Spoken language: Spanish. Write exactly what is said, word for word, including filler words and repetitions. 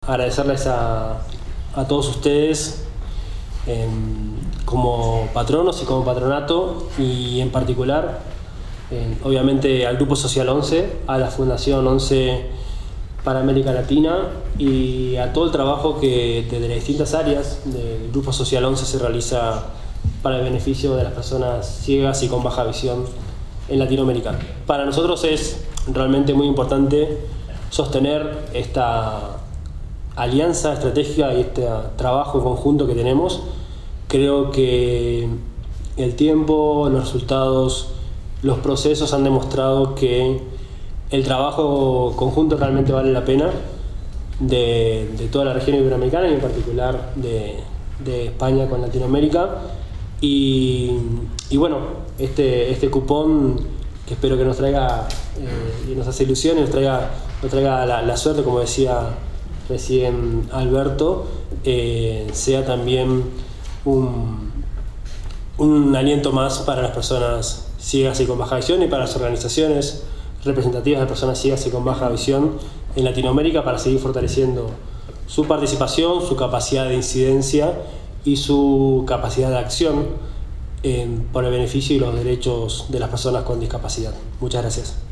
Agradecerles a, a todos ustedes eh, como patronos y como patronato, y en particular eh, obviamente al Grupo Social once, a la Fundación once para América Latina y a todo el trabajo que desde las distintas áreas del Grupo Social once se realiza para el beneficio de las personas ciegas y con baja visión en Latinoamérica. Para nosotros es realmente muy importante sostener esta alianza estratégica y este trabajo conjunto que tenemos. Creo que el tiempo, los resultados, los procesos han demostrado que el trabajo conjunto realmente vale la pena de, de toda la región iberoamericana y en particular de, de España con Latinoamérica. Y, y bueno, este, este cupón que espero que nos traiga eh, y nos hace ilusión y nos traiga, nos traiga la, la suerte, como decía recién Alberto, eh, sea también un, un aliento más para las personas ciegas y con baja visión y para las organizaciones representativas de personas ciegas y con baja visión en Latinoamérica, para seguir fortaleciendo su participación, su capacidad de incidencia y su capacidad de acción eh, por el beneficio y los derechos de las personas con discapacidad. Muchas gracias.